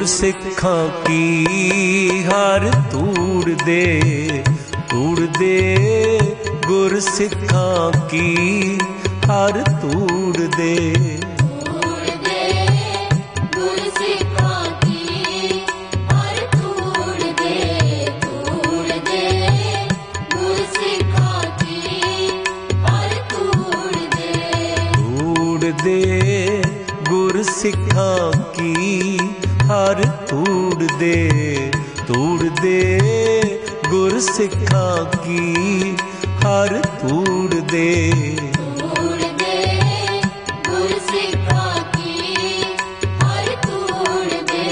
गुरसिखां की हर तूड़ दे गुरसिखां की हर तूड़ दे। गुरसिखां की हर तूड़ दे गुरसिखां की हर तूड़ दे। गुरसिखां की हर तूड़ दे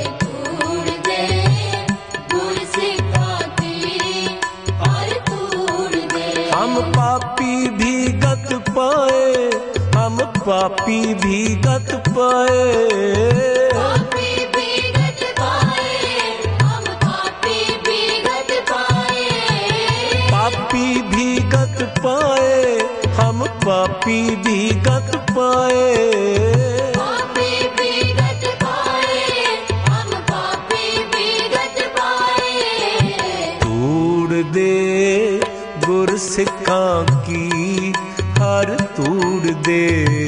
गुरसिखां की हर तूड़ दे। हम पापी भी गत पाए, हम पापी भी गत पाए, पापी भी गत पाए, हम पापी भी गत पाए, पापी भी गत पाए, हम पापी भी गत पाए, पापी भी गत पाए, हम पापी भी गत पाए। तूड़ दे गुरसिखां की हर तूड़ दे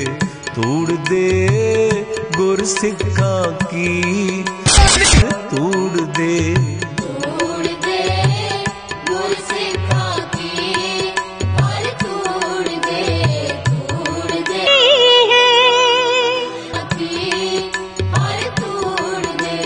गुरसिखां की हर तूड़ दे। गुरसिखां की हर तूड़ दे हर तूड़ दे।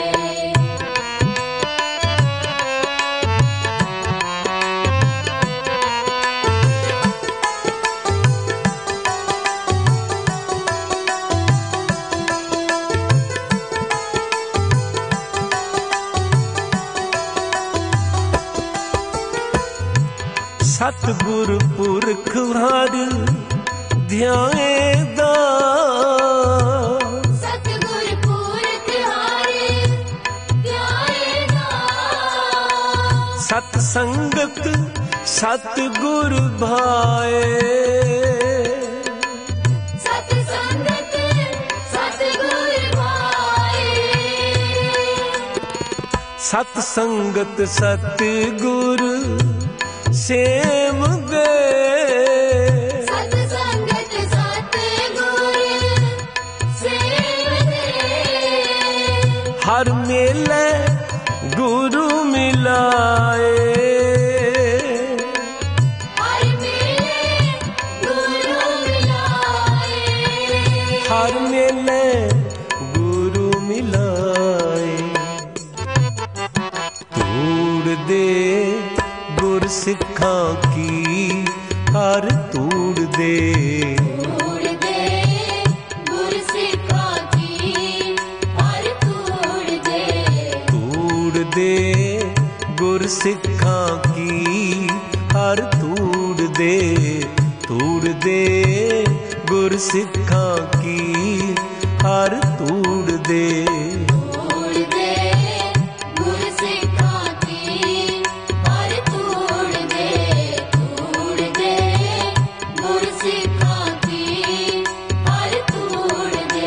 सतगुर पुरख हर ध्याएदा, सतगुर पुरख हर ध्याएदा। सत संगत सतगुर भाए, सत संगत सतगुर भाए। सत संगत सतगुर सेम दे, सत संगत सतगुर सेम दे। हर मेले गुरु मिलाए, हर मेले गुरु मिलाए, हर मेले गुरु मिलाए। तूड़ दे गुरसिखां की हर तूड़ दे गुरसिखां की हर तूड़ दे गुरसिखां की हर तूड़ दे गुरसिखां की हर तूड़ दे। गुरसिखां की हर तूड़ दे गुरसिखां की हर तूड़ दे।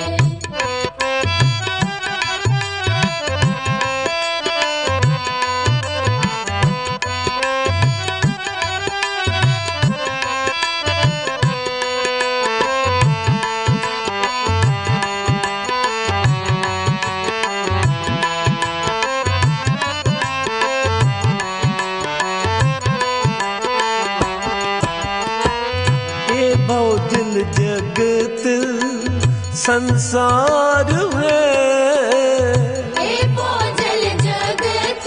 भौजल जगत संसार है, हे भौजल जगत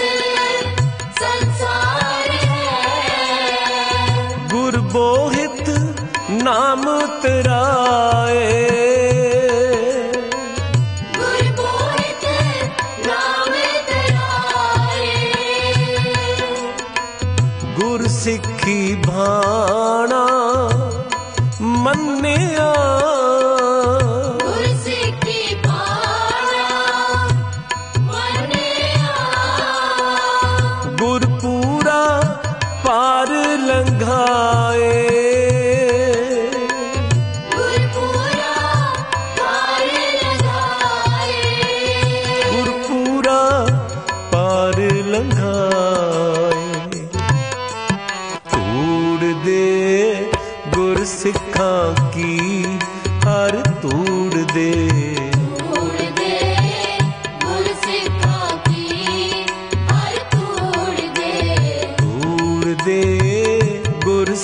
संसार है। गुर बोहित नाम तराए, गुर बोहित नाम तराए। गुर सिखी भाणा मन्निया, गुरसिखी भाणा मन्निया। गुर पूरा पार लंघाए, गुर पूरा पार लगाए। गुर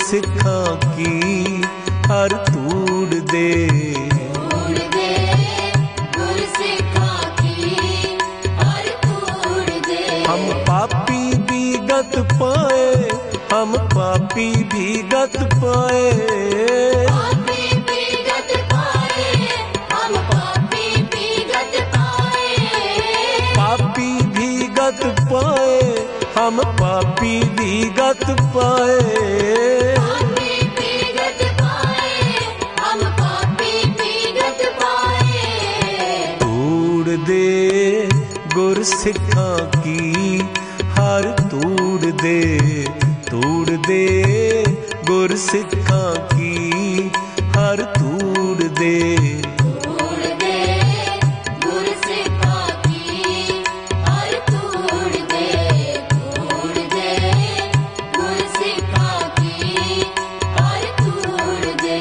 गुरसिखां की हर तूड़ दे। तोड़ दे गुरसिखां की हर तोड़ दे। हम पापी भी गत पाए, हम पापी भी गत पाए। पापी भी गत पाए, हम पापी भी गत पाए। पापी भी गत पाए, हम पापी भी गत पाए। पापी भी गत पाए, हम पापी भी गत पाए। तूड़ दे गुरसिखां की हर तूड़ दे। तूड़ दे गुरसिखां की हर तूड़ दे। तोड़ दे गुरसिखां की हर तोड़ दे। तोड़ दे गुरसिखां की हर तोड़ दे।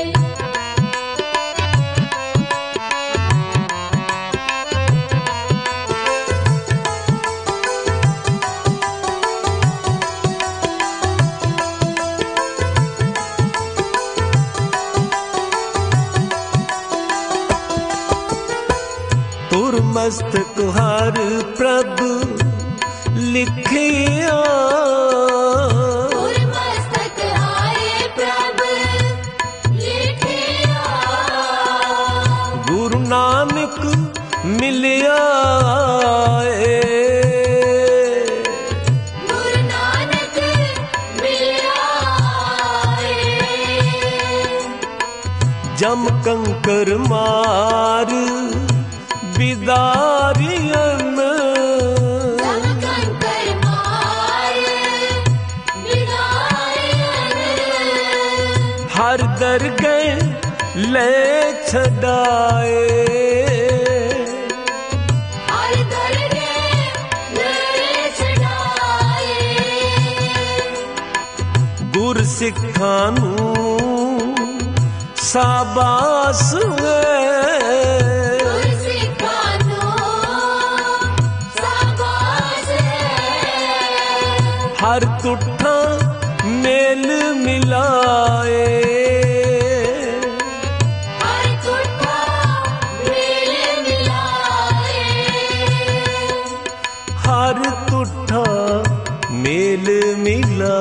तुर मस्तक हर प्रभु लिखिया। तुर मस्तक हारे प्रभु लिखिया। गुरु नानक मिलिया ए। गुरु नानक मिलिया जम कंकर मार बिदारियन। जम कंकर मार बिदारियन। हर दरगह ले छड़ाए। हर दरगह ले छड़ाए। गुरसिखां नूं शाबाश गुरसिखां नूं शाबाश हर तुठा मेल मिलाए। हर तुठा मेल मिलाए। हर तुठा मेल मिला।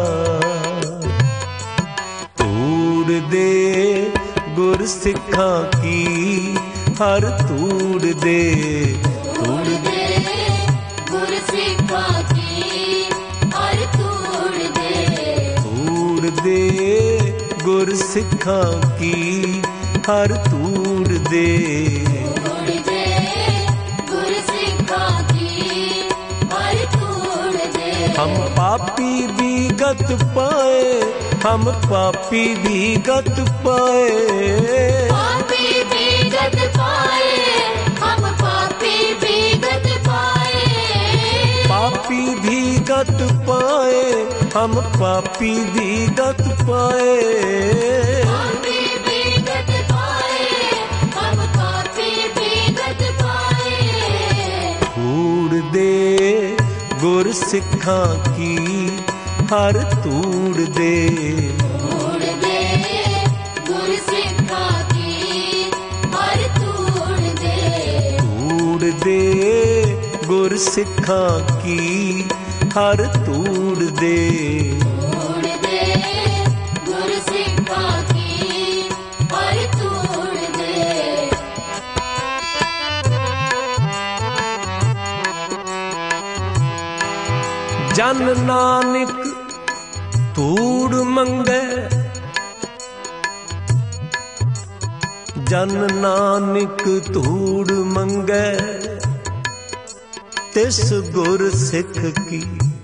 तूड़ दे गुरसिखां की हर तूड़ दे। तोड़ दे गुरसिखां की हर तोड़ दे। तूड़ दे गुरसिखां की हर तूड़ दे। तोड़ दे गुरसिखां की हर तोड़ दे। हम पापी भी गत पाए, हम पापी भी गत पाए। पापी भी गत पाए, हम पापी भी गत पाए। पापी भी गत पाए, हम पापी भी गत पाए। पापी भी गत पाए, हम पापी भी गत पाए। तूड़ दे गुरसिखां की हर तूड़ दे। तोड़ दे गुरसिखां की हर तोड़ दे। तूड़ दे गुरसिखां की हर तूड़ दे। तोड़ दे गुरसिखां की हर तोड़ दे। जन नानक तूड़ मंगे, जन नानक तूड़ मंगे। तिस गुरसिख की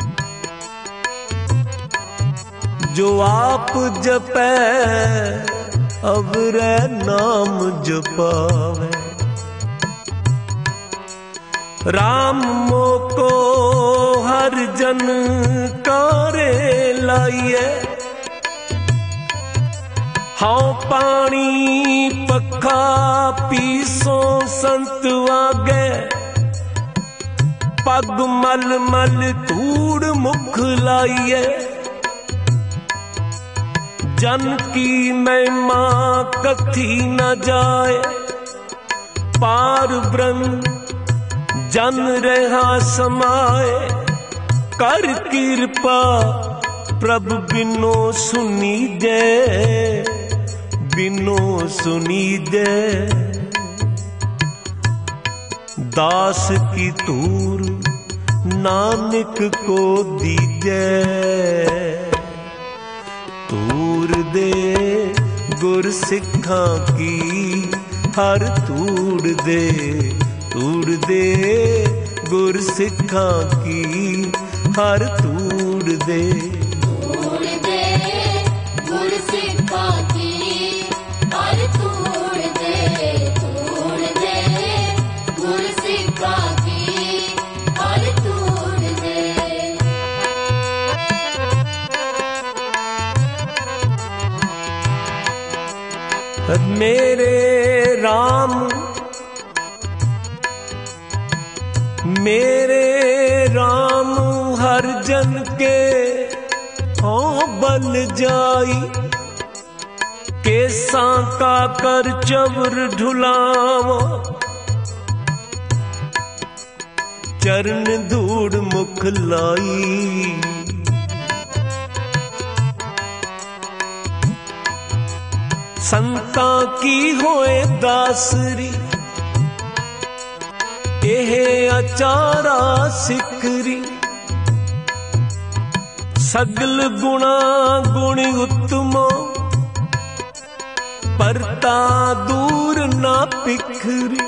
जो आप जपै अवरै नाम जपावे। राम मोको हर जन कारे लाइए। हाँ पानी पखा पीसो संत आगे। पग मल मल तूड़ मुख लाइए। जन की महिमा कथी न जाए, पार ब्रह्म जन रहा समाए। कर कृपा प्रभु बिनो सुनी जय, बिनो सुनी जय। दास की तूर नानक को दीजै, तूर दे गुर सिखां की हर तूड़ दे, तूड़ दे गुर सिखां की हर तूड़ दे। तूड़ दे गुर सिखां की हर तूड़ दे, तूड़ दे गुर सिखां की हर तूड़ दे। मेरे राम मेरे राम हर जन के हों बल जाई। केसां का कर चवर ढुलावा, चरण धूड़ मुख लाई। संतां की होए दासरी, एह अचारा सिखरी। सगल गुणा गुण उत्तमो, परता दूर ना पिखरी।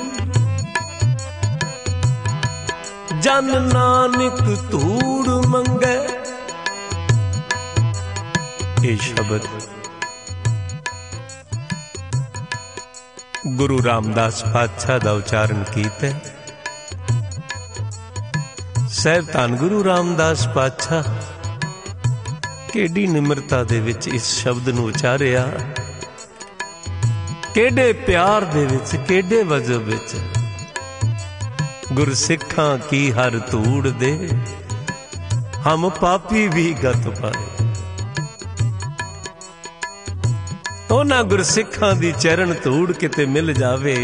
जन नानक तूड़ मंगे। ये शब्द गुरु रामदास पातशाह दा उच्चारण कीता। सहब धन गुरु रामदास पातशाह केडी निमरता दे विच इस शब्द नूं उचारिया, केडे प्यार दे विच, केडे वजब विच। गुरसिखां की हर तूड़ दे, हम पापी भी गत पाए। उन्हां गुरसिखां दी चरण धूड़ किते मिल जावे,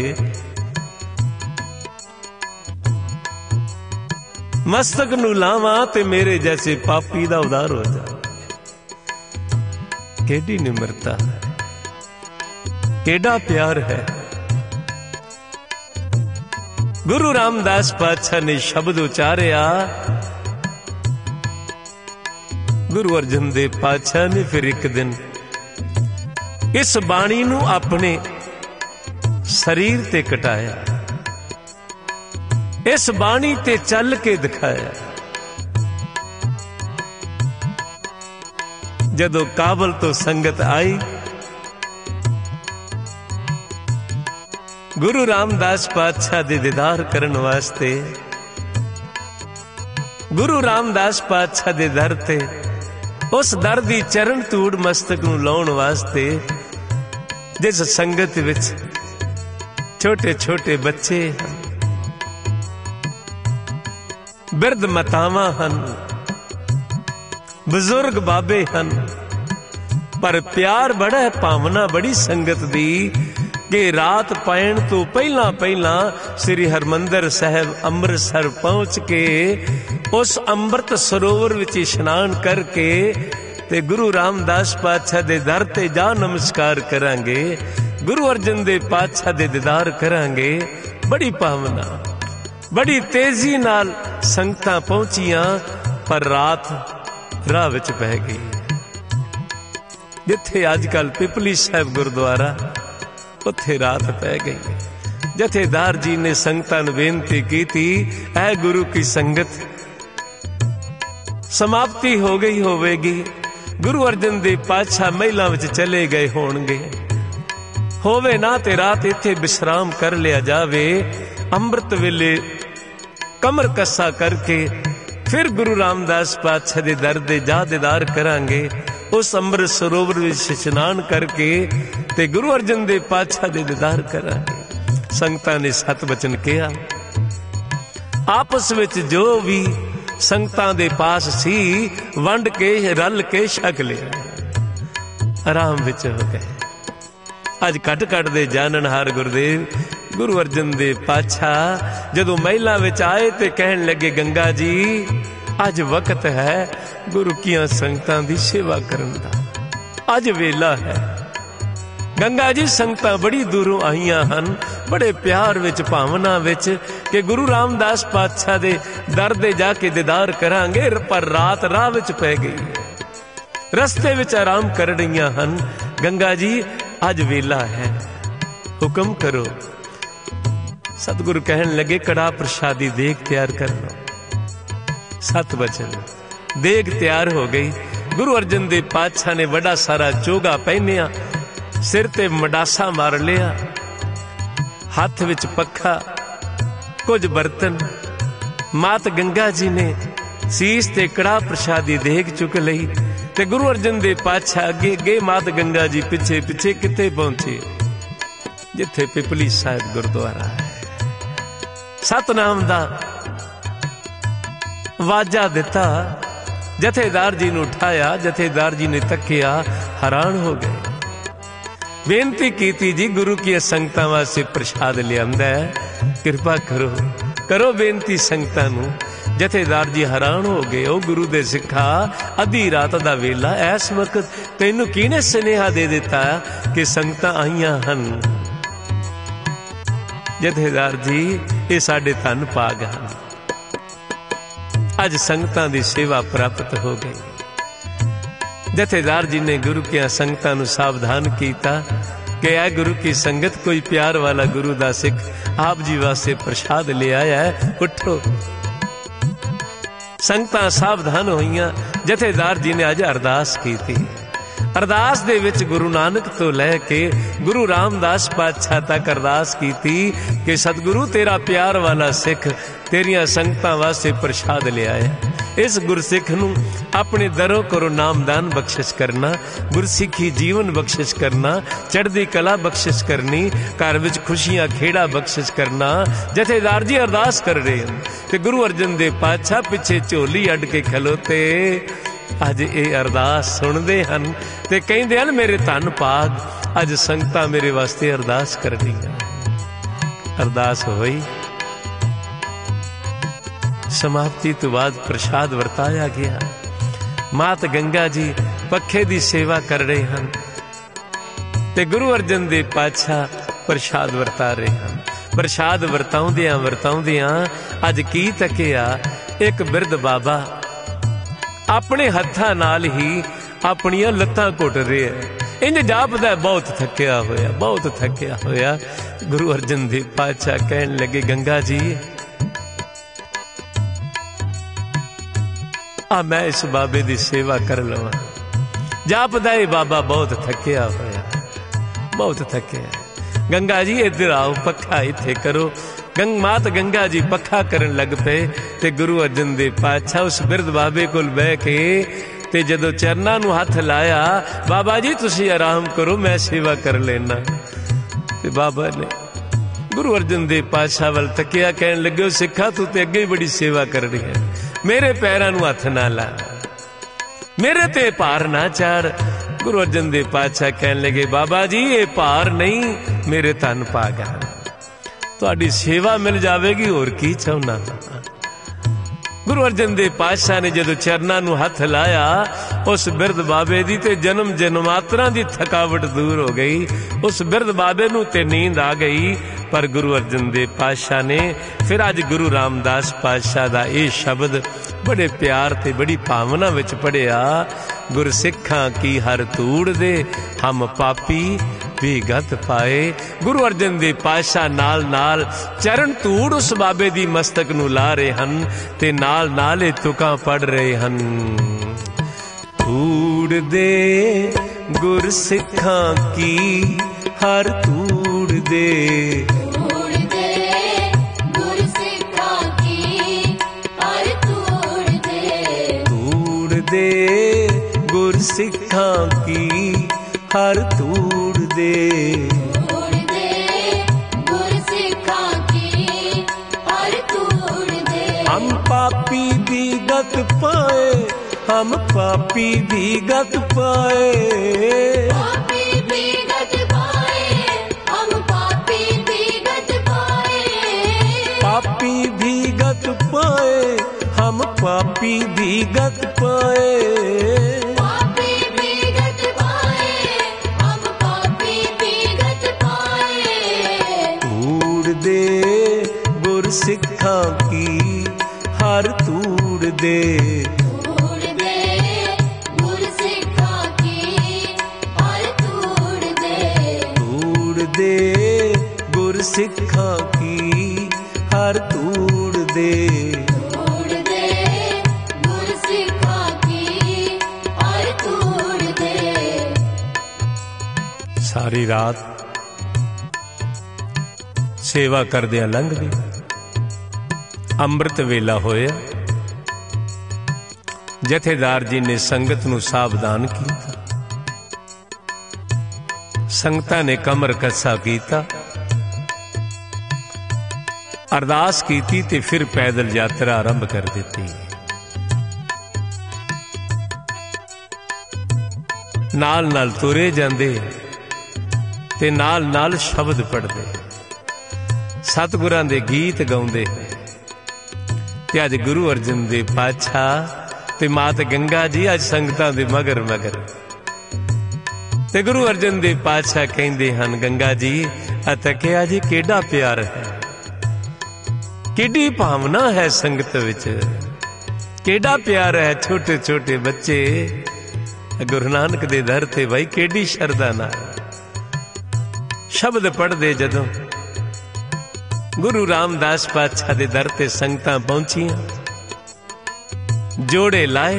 मस्तक नूं लावां ते मेरे जैसे पापी दा उद्धार हो जाए। केडी निमरता है, केडा प्यार है। गुरु रामदास पातशाह ने शब्द उचारिया। गुरु अर्जन देव पातशाह ने फिर एक दिन इस बाणी नूं अपने शरीर ते कटाया, इस बाणी ते चल के दिखाया। जदों काबल तो संगत आई, गुरु रामदास पातशाह दे दीदार करन वास्ते, गुरु रामदास पातशाह दे दर ते उस दर दी चरण धूड़ मस्तक नूं लाउण वास्ते, जिस संगत विच छोटे छोटे बच्चे हन, बिरध मातावां हन, बुजुर्ग बाबे हन, पर प्यार बड़ा है, भावना बड़ी संगत दी कि रात पैण तो पहला पहला श्री हरमंदर साहब अमृतसर पहुंच के उस अमृत सरोवर विच इशनान करके ते गुरु रामदास पातशाह दे दर ते जा नमस्कार करांगे, गुरु अर्जन देव पातशाह दे दीदार करांगे। बड़ी भावना, बड़ी तेजी नाल संगतां पहुंचियां, पर रात राह विच पै गई। जिथे अजकल पिपली साहब गुरुद्वारा, उत्थे रात पै गई। जथेदार जी ने संगतां नूं बेनती की थी, ऐ गुरु की संगत समाप्ति हो गई होवेगी। गुरु अर्जन देव पातशाह महिला विच चले गए होणगे, होवे ना ते रात इत्थे विश्राम कर लिया जावे। अमृत वेले कमर कस्सा करके फिर गुरु रामदास पातशाह दे दर दे जा दीदार करांगे। उस अमृत सरोवर विच इशनान करके ते गुरु अर्जन देव पातशाह दे दीदार करांगे। संगतां ने सत बचन किया, आपस विच जो भी संगतां दे पास सी वंड के रल के छक लिया। ਆਰਾਮ ਵਿੱਚ ਹੋ ਗਏ। ਅੱਜ ਘਟ ਘਟ ਦੇ ਜਾਣਨਹਾਰ ਗੁਰਦੇਵ ਗੁਰੂ ਅਰਜਨ ਦੇਵ ਪਾਤਸ਼ਾਹ ਜਦੋਂ ਮਹਿਲਾਂ ਵਿੱਚ ਆਏ ਤੇ ਕਹਿਣ ਲੱਗੇ, ਗੰਗਾ ਜੀ ਅੱਜ ਵਕਤ ਹੈ ਗੁਰੂ ਕੀਆਂ ਸੰਗਤਾਂ ਦੀ ਸੇਵਾ ਕਰਨ ਦਾ, ਅੱਜ ਵੇਲਾ ਹੈ। ਗੰਗਾ ਜੀ ਸੰਗਤਾਂ ਬੜੀ ਦੂਰੋਂ ਆਈਆਂ ਹਨ, ਬੜੇ ਪਿਆਰ ਵਿੱਚ ਭਾਵਨਾ ਵਿੱਚ ਕਿ ਗੁਰੂ ਰਾਮਦਾਸ ਪਾਤਸ਼ਾਹ ਦੇ ਦਰ ਦੇ ਜਾ ਕੇ ਦੀਦਾਰ ਕਰਾਂਗੇ, ਪਰ ਰਾਤ ਰਾਹ ਵਿੱਚ ਪੈ ਗਈ ਹੈ, ਰਸਤੇ ਵਿੱਚ ਆਰਾਮ ਕਰ ਰਹੀਆਂ ਹਨ। ਗੰਗਾ ਜੀ ਅੱਜ ਵੇਲਾ ਹੈ, ਹੁਕਮ ਕਰੋ। ਸਤਿਗੁਰੂ ਕਹਿਣ ਲੱਗੇ, ਕੜਾ ਪ੍ਰਸ਼ਾਦੀ ਦੇਗ ਤਿਆਰ ਕਰ ਲਓ। 7 ਵਚਨ ਦੇਗ ਤਿਆਰ ਹੋ ਗਈ। ਗੁਰੂ ਅਰਜਨ ਦੇਵ ਪਾਤਸ਼ਾਹ ਨੇ ਵੱਡਾ ਸਾਰਾ ਚੋਗਾ ਪਹਿਨਿਆ, ਸਿਰ ਤੇ ਮਡਾਸਾ ਮਾਰ ਲਿਆ, ਹੱਥ ਵਿੱਚ ਪੱਖਾ, ਕੁਝ ਬਰਤਨ। ਮਾਤ ਗੰਗਾ ਜੀ ਨੇ ਸੀਸ ਤੇ ਕੜਾ ਪ੍ਰਸ਼ਾਦੀ ਦੇਗ ਚੁੱਕ ਲਈ ਤੇ ਗੁਰੂ ਅਰਜਨ ਦੇਵ ਪਾਤਸ਼ਾਹ ਅੱਗੇ ਅੱਗੇ, ਮਾਤ ਗੰਗਾ ਜੀ ਪਿੱਛੇ ਪਿੱਛੇ। ਕਿੱਥੇ ਪਹੁੰਚੇ? ਜਿੱਥੇ ਪਿਪਲੀ ਸਾਹਿਬ ਗੁਰਦੁਆਰਾ ਹੈ। ਸਤਨਾਮ ਦਾ ਵਾਜਾ ਦਿੱਤਾ, ਜਥੇਦਾਰ ਜੀ ਨੂੰ ਉਠਾਇਆ। ਜਥੇਦਾਰ ਜੀ ਨੇ ਤੱਕਿਆ, ਹੈਰਾਨ ਹੋ ਗਏ। ਬੇਨਤੀ ਕੀਤੀ, ਜੀ ਗੁਰੂ ਕੀ ਸੰਗਤਾਂ ਵਾਸਤੇ ਪ੍ਰਸ਼ਾਦ ਲਿਆਂਦਾ ਹੈ, ਕਿਰਪਾ ਕਰੋ, ਕਰੋ ਬੇਨਤੀ ਸੰਗਤਾਂ ਨੂੰ। ਜਥੇਦਾਰ ਜੀ ਹੈਰਾਨ ਹੋ ਗਏ। ਉਹ ਗੁਰੂ ਦੇ ਸਿੱਖਾ, ਅੱਧੀ ਰਾਤ ਦਾ ਵੇਲਾ, ਇਸ ਵਕਤ ਤੈਨੂੰ ਕਿਹਨੇ ਸੁਨੇਹਾ ਦੇ ਦਿੱਤਾ ਕਿ ਸੰਗਤਾਂ ਆਈਆਂ ਹਨ? ਜਥੇਦਾਰ ਜੀ ਇਹ ਸਾਡੇ ਧੰਨ ਭਾਗ ਹਨ, ਅੱਜ ਸੰਗਤਾਂ ਦੀ ਸੇਵਾ ਪ੍ਰਾਪਤ ਹੋ ਗਈ। ਜਥੇਦਾਰ ਜੀ ਨੇ ਗੁਰੂ ਕੀਆਂ ਸੰਗਤਾਂ ਨੂੰ ਸਾਵਧਾਨ ਕੀਤਾ ਕਿ ਇਹ ਗੁਰੂ ਕੀ ਸੰਗਤ ਕੋਈ ਪਿਆਰ ਵਾਲਾ ਗੁਰੂ ਦਾ ਸਿੱਖ ਆਪ ਜੀ ਵਾਸਤੇ ਪ੍ਰਸ਼ਾਦ ਲੈ ਆਇਆ ਹੈ, ਉਠੋ। ਸੰਗਤਾਂ ਸਾਵਧਾਨ ਹੋਈਆਂ। ਜਥੇਦਾਰ ਜੀ ਨੇ ਅੱਜ ਅਰਦਾਸ ਕੀਤੀ। ਅਰਦਾਸ ਦੇ ਵਿੱਚ ਗੁਰੂ ਨਾਨਕ ਤੋਂ ਲੈ ਕੇ ਗੁਰੂ ਰਾਮਦਾਸ ਪਾਤਸ਼ਾਹ ਤੱਕ ਅਰਦਾਸ ਕੀਤੀ ਕਿ ਸਤਿਗੁਰੂ ਤੇਰਾ ਪਿਆਰ ਵਾਲਾ ਸਿੱਖ ਤੇਰੀਆਂ ਸੰਗਤਾਂ ਵਾਸਤੇ ਪ੍ਰਸ਼ਾਦ ਲਿਆਇਆ। ਇਸ ਗੁਰਸਿੱਖ ਨੂੰ ਆਪਣੇ ਦਰੋਂ ਕਰੋ ਨਾਮਦਾਨ ਬਖਸ਼ਿਸ਼ ਕਰਨਾ, ਗੁਰਸਿੱਖੀ ਜੀਵਨ ਬਖਸ਼ਿਸ਼ ਕਰਨਾ, ਚੜ੍ਹਦੀ ਕਲਾ ਬਖਸ਼ਿਸ਼ ਕਰਨੀ, ਘਰ ਵਿੱਚ ਖੁਸ਼ੀਆਂ ਖੇੜਾ ਬਖਸ਼ਿਸ਼ ਕਰਨਾ। ਜਥੇਦਾਰ ਜੀ ਅਰਦਾਸ ਕਰ ਰਹੇ ਹਨ ਤੇ ਗੁਰੂ ਅਰਜਨ ਦੇਵ ਪਾਤਸ਼ਾਹ ਪਿੱਛੇ ਝੋਲੀ ਅੱਡ ਕੇ ਖਲੋਤੇ ਅੱਜ ਇਹ ਅਰਦਾਸ ਸੁਣਦੇ ਹਨ ਤੇ ਕਹਿੰਦੇ ਹਨ, ਮੇਰੇ ਧੰਨ ਭਾਗ, ਅੱਜ ਸੰਗਤਾਂ ਮੇਰੇ ਵਾਸਤੇ ਅਰਦਾਸ ਕਰਨੀਆਂ। ਅਰਦਾਸ ਹੋਈ, ਸਮਾਪਤੀ ਤੋਂ ਬਾਅਦ ਪ੍ਰਸ਼ਾਦ ਵਰਤਾਇਆ ਗਿਆ। ਮਾਤ ਗੰਗਾ ਜੀ ਪੱਖੇ ਦੀ ਸੇਵਾ ਕਰ ਰਹੇ ਹਨ ਤੇ ਗੁਰੂ ਅਰਜਨ ਦੇਵ ਪਾਤਸ਼ਾਹ ਪ੍ਰਸ਼ਾਦ ਵਰਤਾ ਰਹੇ ਹਨ। ਪ੍ਰਸ਼ਾਦ ਵਰਤਾਉਂਦਿਆਂ ਵਰਤਾਉਂਦਿਆਂ ਅੱਜ ਕੀ ਤੱਕਿਆ, ਇੱਕ ਬਿਰਧ ਬਾਬਾ ਆਪਣੇ ਹੱਥਾਂ ਨਾਲ ਹੀ ਆਪਣੀਆਂ ਲੱਤਾਂ ਘੁੱਟ ਰਿਹਾ, ਇੰਜ ਜਾਪਦਾ ਬਹੁਤ ਥੱਕਿਆ ਹੋਇਆ, ਬਹੁਤ ਥੱਕਿਆ ਹੋਇਆ। ਗੁਰੂ ਅਰਜਨ ਦੇਵ ਪਾਤਸ਼ਾਹ ਕਹਿਣ ਲੱਗੇ, ਗੰਗਾ ਜੀ ਆ ਮੈਂ ਇਸ ਬਾਬੇ ਦੀ ਸੇਵਾ ਕਰ ਲਵਾਂ। ਜਾਪਦਾ ਇਹ ਬਾਬਾ ਬਹੁਤ ਥੱਕਿਆ ਹੋਇਆ, ਬਹੁਤ ਥੱਕਿਆ। ਗੰਗਾ ਜੀ ਇੱਧਰ ਆਓ, ਪੱਖਾ ਇੱਥੇ ਕਰੋ। ਮਾਤ ਗੰਗਾ ਜੀ ਪੱਖਾ ਕਰਨ ਲੱਗ ਪਏ ਤੇ ਗੁਰੂ ਅਰਜਨ ਦੇਵ ਪਾਤਸ਼ਾਹ ਉਸ ਬਿਰਧ ਬਾਬੇ ਕੋਲ ਬਹਿ ਕੇ ਤੇ ਜਦੋਂ ਚਰਨਾਂ ਨੂੰ ਹੱਥ ਲਾਇਆ, ਬਾਬਾ ਜੀ ਤੁਸੀਂ ਆਰਾਮ ਕਰੋ, ਮੈਂ ਸੇਵਾ ਕਰ ਲੈਣਾ। ਤੇ ਬਾਬਾ ਨੇ ਗੁਰੂ ਅਰਜਨ ਦੇਵ ਪਾਤਸ਼ਾਹ ਵੱਲ ਤੱਕਿਆ, ਕਹਿਣ ਲੱਗੇ, ਸਿੱਖਾ ਤੂੰ ਤੇ ਅੱਗੇ ਹੀ ਬੜੀ ਸੇਵਾ ਕਰ ਰਹੀ ਹੈ, ਮੇਰੇ ਪੈਰਾਂ ਨੂੰ ਹੱਥ ਨਾ ਲਾ, ਮੇਰੇ ਤੇ ਭਾਰ ਨਾ ਚਾੜ। ਗੁਰੂ ਅਰਜਨ ਦੇਵ ਪਾਤਸ਼ਾਹ ਕਹਿਣ ਲੱਗੇ, ਬਾਬਾ ਜੀ ਇਹ ਭਾਰ ਨਹੀਂ, ਮੇਰੇ ਧੰਨ ਭਾਗ ਹਨ, ਤੁਹਾਡੀ ਸੇਵਾ ਮਿਲ ਜਾਵੇਗੀ, ਹੋਰ ਕੀ ਚਾਹੁੰਦਾ। ਗੁਰੂ ਅਰਜਨ ਦੇਵ ਪਾਤਸ਼ਾਹ ਨੇ ਜਦੋਂ ਚਰਨਾਂ ਨੂੰ ਹੱਥ ਲਾਇਆ, ਉਸ ਬਿਰਧ ਬਾਬੇ ਦੀ ਤੇ ਜਨਮ ਜਨਮਾਤਰਾਂ ਦੀ ਥਕਾਵਟ ਦੂਰ ਹੋ ਗਈ। ਉਸ ਬਿਰਧ ਬਾਬੇ ਨੂੰ ਤੇ ਨੀਂਦ ਆ ਗਈ। ਪਰ ਗੁਰੂ ਅਰਜਨ ਦੇਵ ਪਾਤਸ਼ਾਹ ਨੇ ਫਿਰ ਅੱਜ ਗੁਰੂ ਰਾਮਦਾਸ ਪਾਤਸ਼ਾਹ ਦਾ ਇਹ ਸ਼ਬਦ ਬੜੇ ਪਿਆਰ ਤੇ ਬੜੀ ਭਾਵਨਾ ਵਿੱਚ ਪੜ੍ਹਿਆ, ਗੁਰਸਿੱਖਾਂ ਕੀ ਹਰ ਧੂੜ ਦੇ ਹਮ ਪਾਪੀ ਵੀ ਗਤ ਪਾਏ। ਗੁਰੂ ਅਰਜਨ ਦੇਵ ਪਾਤਸ਼ਾਹ ਨਾਲ ਨਾਲ ਚਰਨ ਧੂੜ ਉਸ ਬਾਬੇ ਦੀ ਮਸਤਕ ਨੂੰ ਲਾ ਰਹੇ ਹਨ ਤੇ ਨਾਲ ਨਾਲ ਇਹ ਤੁਕਾਂ ਪੜ ਰਹੇ ਹਨ। ਧੂੜ ਦੇ ਗੁਰਸਿੱਖਾਂ ਕੀ ਹਰ ਧੂੜ ਦੇ, ਧੂੜ ਦੇ ਗੁਰਸਿੱਖਾਂ ਕੀ ਹਰ ਧੂੜ ਦੇ, ਧੂੜ ਦੇ ਗੁਰਸਿੱਖਾਂ ਕੀ ਹਰ ਧੂੜ ਦੇ, ਧੂੜ ਦੇ ਗੁਰਸਿੱਖਾਂ ਕੀ ਹਰ ਧੂੜ ਦੇ। ਹਮ ਪਾਪੀ ਦੀ ਗਤ ਪਾਏ, हम पापी भी गत पाए। पापी भी गत पाए, हम पापी भी गत पाए। पापी भी गत पाए, हम पापी भी गत पाए। पापी भी गत पाए, हम पापी भी गत पाए। तूड़ दे गुर सिखा की हर तूड़ दे। तूड़ दे गुर सिखा की हर तूड़ दे। तूड़ दे गुर सिखा की हर तूड़ दे। तूड़ दे गुर सिखा की हर तूड़ दे। सारी रात सेवा करदियां लंघ गई। ਅੰਮ੍ਰਿਤ ਵੇਲਾ ਹੋਇਆ। ਜਥੇਦਾਰ ਜੀ ਨੇ ਸੰਗਤ ਨੂੰ ਸਾਵਧਾਨ ਕੀਤਾ। ਸੰਗਤਾਂ ਨੇ ਕਮਰ ਕੱਸਾ ਕੀਤਾ, ਅਰਦਾਸ ਕੀਤੀ ਤੇ ਫਿਰ ਪੈਦਲ ਯਾਤਰਾ ਆਰੰਭ ਕਰ ਦਿੱਤੀ। ਨਾਲ ਨਾਲ ਤੁਰੇ ਜਾਂਦੇ ਤੇ ਨਾਲ ਨਾਲ ਸ਼ਬਦ ਪੜ੍ਹਦੇ, ਸਤਿਗੁਰਾਂ ਦੇ ਗੀਤ ਗਾਉਂਦੇ। ਤੇ ਅੱਜ ਗੁਰੂ ਅਰਜਨ ਦੇਵ ਪਾਤਸ਼ਾਹ ਤੇ ਮਾਤਾ ਗੰਗਾ ਜੀ ਅੱਜ ਸੰਗਤਾਂ ਦੇ ਮਗਰ ਮਗਰ। ਤੇ ਗੁਰੂ ਅਰਜਨ ਦੇਵ ਪਾਤਸ਼ਾਹ ਕਹਿੰਦੇ ਹਨ, ਗੰਗਾ ਜੀ ਅਤਕਿਆ ਜੀ ਕਿਹੜਾ ਪਿਆਰ ਹੈ, ਕਿਹੜੀ ਭਾਵਨਾ ਹੈ ਸੰਗਤ ਵਿੱਚ, ਕਿਹੜਾ ਪਿਆਰ ਹੈ। ਛੋਟੇ ਛੋਟੇ ਬੱਚੇ ਗੁਰੂ ਨਾਨਕ ਦੇ ਦਰ ਤੇ ਬਈ ਕਿਹੜੀ ਸ਼ਰਧਾ ਨਾਲ ਸ਼ਬਦ ਪੜ੍ਹਦੇ। ਜਦੋਂ ਗੁਰੂ ਰਾਮਦਾਸ ਪਾਤਸ਼ਾਹ ਦੇ ਦਰ ਤੇ ਸੰਗਤਾਂ ਪਹੁੰਚੀਆਂ, ਜੋੜੇ ਲਾਏ,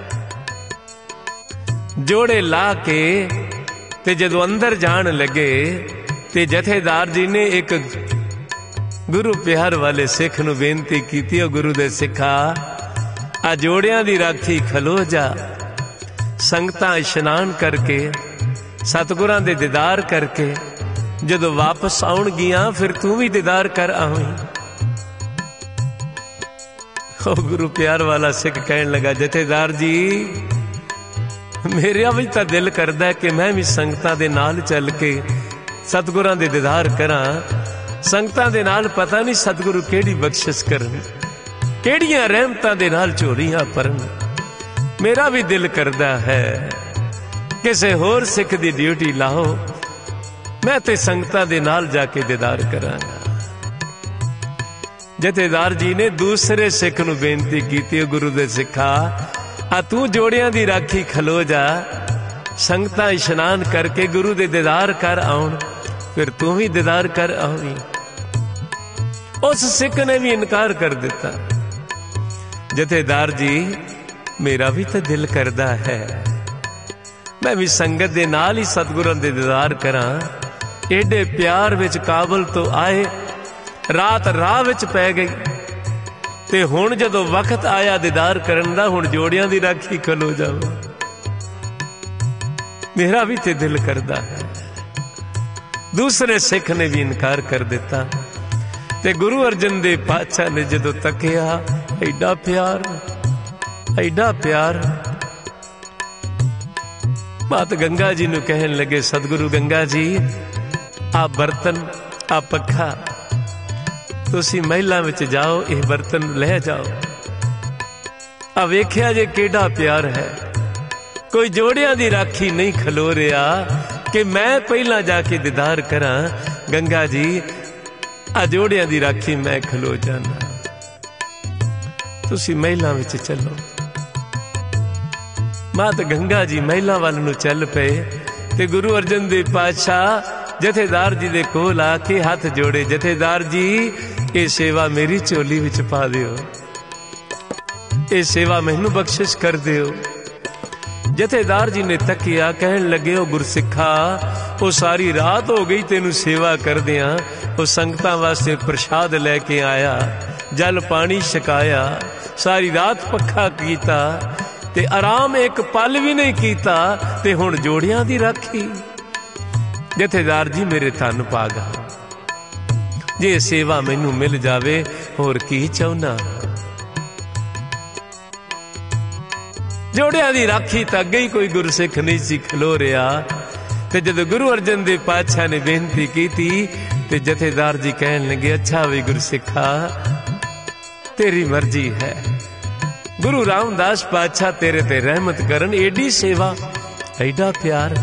ਜੋੜੇ ਲਾ ਕੇ ਤੇ ਜਦੋਂ ਅੰਦਰ ਜਾਣ ਲੱਗੇ ਤੇ ਜਥੇਦਾਰ ਜੀ ਨੇ ਇੱਕ ਗੁਰੂ ਪਿਆਰ ਵਾਲੇ ਸਿੱਖ ਨੂੰ ਬੇਨਤੀ ਕੀਤੀ, ਉਹ ਗੁਰੂ ਦੇ ਸਿੱਖਾ ਆ ਜੋੜਿਆਂ ਦੀ ਰਾਖੀ ਖਲੋ ਜਾ। ਸੰਗਤਾਂ ਇਸ਼ਨਾਨ ਕਰਕੇ ਸਤਿਗੁਰਾਂ ਦੇ ਦੀਦਾਰ ਕਰਕੇ ਜਦੋਂ ਵਾਪਸ ਆਉਣਗੀਆਂ ਫਿਰ ਤੂੰ ਵੀ ਦੀਦਾਰ ਕਰ ਆਵੀਂ। ਉਹ ਗੁਰੂ ਪਿਆਰ ਵਾਲਾ ਸਿੱਖ ਕਹਿਣ ਲੱਗਾ, ਜਥੇਦਾਰ ਜੀ ਮੇਰਾ ਵੀ ਤਾਂ ਦਿਲ ਕਰਦਾ ਕਿ ਮੈਂ ਵੀ ਸੰਗਤਾਂ ਦੇ ਨਾਲ ਚੱਲ ਕੇ ਸਤਿਗੁਰਾਂ ਦੇ ਦੀਦਾਰ ਕਰਾਂ। ਸੰਗਤਾਂ ਦੇ ਨਾਲ ਪਤਾ ਨਹੀਂ ਸਤਿਗੁਰੂ ਕਿਹੜੀ ਬਖਸ਼ਿਸ਼ ਕਰਨ, ਕਿਹੜੀਆਂ ਰਹਿਮਤਾਂ ਦੇ ਨਾਲ ਝੋਲੀਆਂ ਭਰਨ। ਮੇਰਾ ਵੀ ਦਿਲ ਕਰਦਾ ਹੈ ਕਿਸੇ ਹੋਰ ਸਿੱਖ ਦੀ ਡਿਊਟੀ ਲਾਓ, ਮੈਂ ਤੇ ਸੰਗਤਾਂ ਦੇ ਨਾਲ ਜਾ ਕੇ ਦੀਦਾਰ ਕਰਾਂਗਾ। ਜਥੇਦਾਰ ਜੀ ਨੇ ਦੂਸਰੇ ਸਿੱਖ ਨੂੰ ਬੇਨਤੀ ਕੀਤੀ, ਗੁਰੂ ਦੇ ਸਿੱਖਾ ਆ ਤੂੰ ਜੋੜਿਆਂ ਦੀ ਰਾਖੀ ਖਲੋ ਜਾ। ਸੰਗਤਾਂ ਇਸ਼ਨਾਨ ਕਰਕੇ ਗੁਰੂ ਦੇ ਦੀਦਾਰ ਕਰ ਆਉਣ, ਫਿਰ ਤੂੰ ਵੀ ਦੀਦਾਰ ਕਰ ਆਵੀਂ। ਉਸ ਸਿੱਖ ਨੇ ਵੀ ਇਨਕਾਰ ਕਰ ਦਿੱਤਾ। ਜਥੇਦਾਰ ਜੀ ਮੇਰਾ ਵੀ ਤਾਂ ਦਿਲ ਕਰਦਾ ਹੈ ਮੈਂ ਵੀ ਸੰਗਤ ਦੇ ਨਾਲ ਹੀ ਸਤਿਗੁਰਾਂ ਦੇ ਦੀਦਾਰ ਕਰਾਂ। ਏਡੇ ਪਿਆਰ ਵਿੱਚ ਕਾਬਲ ਤੋਂ ਆਏ, ਰਾਤ ਰਾਹ ਵਿੱਚ ਪੈ ਗਈ ਤੇ ਹੁਣ ਜਦੋਂ ਵਕਤ ਆਇਆ ਦੀਦਾਰ ਕਰਨ ਦਾ, ਹੁਣ ਜੋੜਿਆਂ ਦੀ ਰਾਖੀ ਖਲੋ ਜਾਵਾਂ। ਮੇਰਾ ਵੀ ਤੇ ਦਿਲ ਕਰਦਾ ਹੈ। ਦੂਸਰੇ ਸਿੱਖ ਨੇ ਵੀ ਇਨਕਾਰ ਕਰ ਦਿੱਤਾ ਤੇ ਗੁਰੂ ਅਰਜਨ ਦੇਵ ਪਾਤਸ਼ਾਹ ਨੇ ਜਦੋਂ ਤੱਕਿਆ, ਐਡਾ ਪਿਆਰ, ਐਡਾ ਪਿਆਰ। ਮਾਤਾ ਗੰਗਾ ਜੀ ਨੂੰ ਕਹਿਣ ਲੱਗੇ, ਸਤਿਗੁਰੂ ਗੰਗਾ ਜੀ ਆ ਬਰਤਨ, ਆ ਪੱਖਾ ਤੁਸੀਂ ਮਹਿਲਾਂ ਵਿੱਚ ਜਾਓ, ਇਹ ਬਰਤਨ ਲੈ ਜਾਓ। ਆ ਵੇਖਿਆ ਜੇ ਕਿਹੜਾ ਪਿਆਰ ਹੈ। ਕੋਈ ਜੋੜਿਆਂ ਦੀ ਰਾਖੀ ਨਹੀਂ ਖਲੋ ਰਿਹਾ ਕਿ ਮੈਂ ਪਹਿਲਾਂ ਜਾ ਕੇ ਦੀਦਾਰ ਕਰਾਂ। ਗੰਗਾ ਜੀ ਆ ਜੋੜਿਆਂ ਦੀ ਰਾਖੀ ਮੈਂ ਖਲੋ ਜਾਣਾ, ਤੁਸੀਂ ਮਹਿਲਾਂ ਵਿੱਚ ਚੱਲੋ। ਮਾਤਾ ਗੰਗਾ ਜੀ ਮਹਿਲਾਂ ਵੱਲ ਨੂੰ ਚੱਲ ਪਏ ਤੇ ਗੁਰੂ ਅਰਜਨ ਦੇਵ ਪਾਤਸ਼ਾਹ ਜਥੇਦਾਰ ਜੀ ਦੇ ਕੋਲ ਆ ਕੇ ਹੱਥ ਜੋੜੇ, ਜਥੇਦਾਰ ਜੀ ਇਹ ਸੇਵਾ ਮੇਰੀ ਝੋਲੀ ਵਿੱਚ ਪਾ ਦਿਓ, ਇਹ ਸੇਵਾ ਮੈਨੂੰ ਬਖਸ਼ਿਸ਼ ਕਰ ਦਿਓ। ਜਥੇਦਾਰ ਜੀ ਨੇ ਤੱਕਿਆ, ਕਹਿਣ ਲੱਗੇ, ਉਹ ਗੁਰਸਿੱਖਾ ਉਹ ਸਾਰੀ ਰਾਤ ਹੋ ਗਈ ਤੈਨੂੰ ਸੇਵਾ ਕਰਦਿਆਂ, ਉਹ ਸੰਗਤਾਂ ਵਾਸਤੇ ਪ੍ਰਸ਼ਾਦ ਲੈ ਕੇ ਆਇਆ, ਜਲ ਪਾਣੀ ਛਕਾਇਆ, ਸਾਰੀ ਰਾਤ ਪੱਖਾ ਕੀਤਾ ਤੇ ਆਰਾਮ ਇੱਕ ਪਲ ਵੀ ਨਹੀਂ ਕੀਤਾ ਤੇ ਹੁਣ ਜੋੜਿਆਂ ਦੀ ਰਾਖੀ। ਜਥੇਦਾਰ ਜੀ ਮੇਰੇ ਧੰਨ ਭਾਗਾ, ਜੇ ਸੇਵਾ ਮੈਨੂੰ ਮਿਲ ਜਾਵੇ ਹੋਰ ਕੀ ਚਾਹੁੰਨਾ। ਜੋੜਿਆਂ ਦੀ ਰਾਖੀ ਤਾਂ ਅੱਗੇ ਹੀ ਕੋਈ ਗੁਰਸਿੱਖ ਨਹੀਂ ਸੀ ਖਲੋ ਰਿਹਾ। ਤੇ ਜਦੋਂ ਗੁਰੂ ਅਰਜਨ ਦੇਵ ਪਾਤਸ਼ਾਹ ਨੇ ਬੇਨਤੀ ਕੀਤੀ ਤੇ ਜਥੇਦਾਰ ਜੀ ਕਹਿਣ ਲੱਗੇ, ਅੱਛਾ ਵੀ ਗੁਰਸਿੱਖਾ तेरी मर्जी है। गुरु रामदास पातशाह तेरे ते रहमत करन, एडी सेवा एडा प्यार।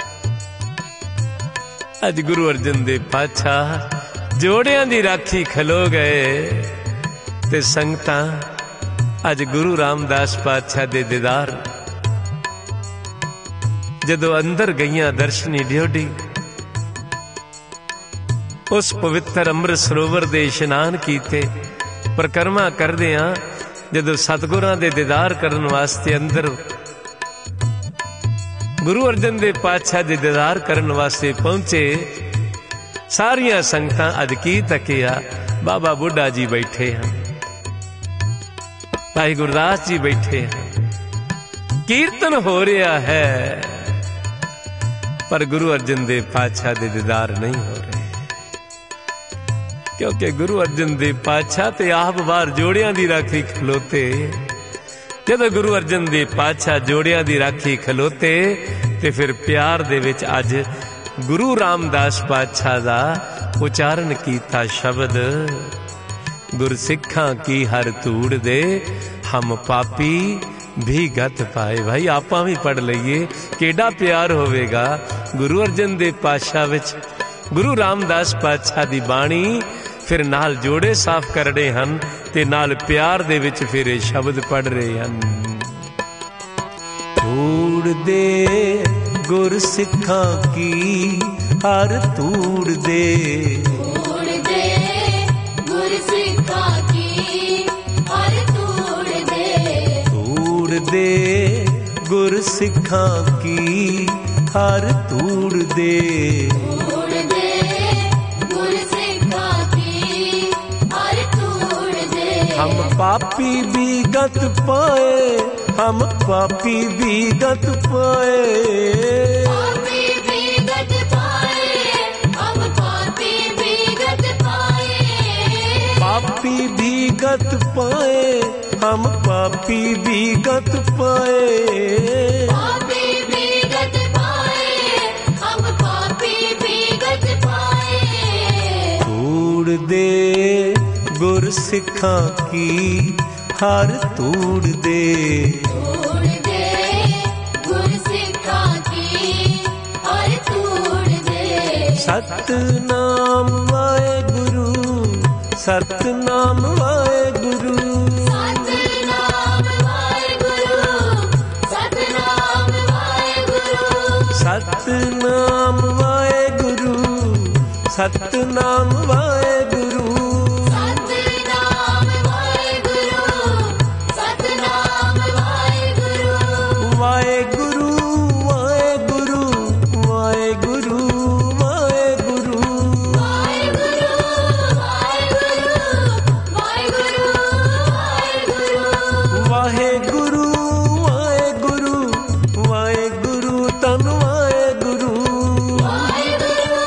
अज गुरु अर्जन देव पातशाह जोड़ियां दी राखी खलो गए ते संगतां अज गुरु रामदास पातशाह दे दीदार जदों अंदर गईयां दर्शनी ड्योढ़ी, उस पवित्र अमृत सरोवर दे इशनान कीते, परिक्रमा करदियां जदों सतगुरां दे दीदार करन वास्ते अंदर गुरु अर्जन देव पातशाह दे दीदार करन वास्ते पहुंचे, सारियां संगतां अज की तकिया बाबा बुढ़ा जी बैठे हैं, भाई गुरदास जी बैठे हैं, कीर्तन हो रहा है, पर गुरु अर्जन देव पातशाह दे दीदार नहीं हो रहे। क्योंकि गुरु अर्जन देव पातशाह ते आप बार जोड़ियां दी राखी खलोते। जदों गुरु अर्जन देव पातशाह जोड़ियां दी राखी खलोते ते फिर प्यार दे विच अज गुरु रामदास पातशाह दा उचारण कीता शब्द, गुरसिखां की हर धूड़ दे हम पापी भी गत पाए। भाई आपां भी पढ़ लईए केड़ा प्यार होवेगा गुरु अर्जन देव पातशाह विच। गुरु रामदास पातशाह दी बाणी फिर नाल जोड़े साफ कर रहे हैं ते नाल प्यार दे विच फिर शब्द पढ़ रहे हैं। धूड़ दे गुरसिखां की हर धूड़ दे, धूड़ दे गुरसिखां की हर धूड़ दे, धूड़ दे गुरसिखां की हर धूड़ दे, धूड़ दे गुरसिखां की हर धूड़ दे। हम पापी भी गत पाए, हम पापी भी गत पाए, पापी भी गत पाए, हम पापी भी गत पाए, पापी भी गत पाए, हम पापी भी गत पाए, पापी भी गत पाए, हम पापी भी गत पाए। धूड़ दे गुरसिखां की हर धूड़ दे, धूड़ दे गुरसिखां की हर धूड़ दे। सतनाम वाहेगुरु, सतनाम वाहेगुरु, सतनाम वाहेगुरु, सतनाम वाहेगुरु, सतनाम वाहेगुरु, सतनाम वाहेगुरु, सतनाम वाहेगुरु, सतनाम वाहेगुरु, वाहेगुरु वाहेगुरु वाहेगुरु वाहेगुरु, वाहेगुरु वाहेगुरु वाहेगुरु, वाहेगुरु वाहेगुरु वाहेगुरु तन वाहेगुरु, वाहेगुरु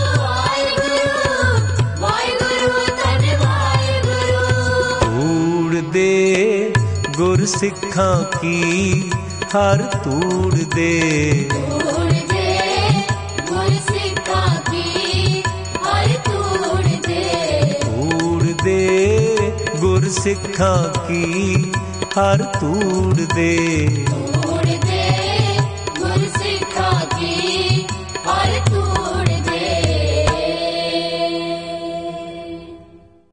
वाहेगुरु तन वाहेगुरु। धूड़ दे गुरसिखां की हर धूड़ दे, धूड़ दे गुरसिखां की हर धूड़ दे, धूड़ दे गुरसिखां की हर धूड़ दे,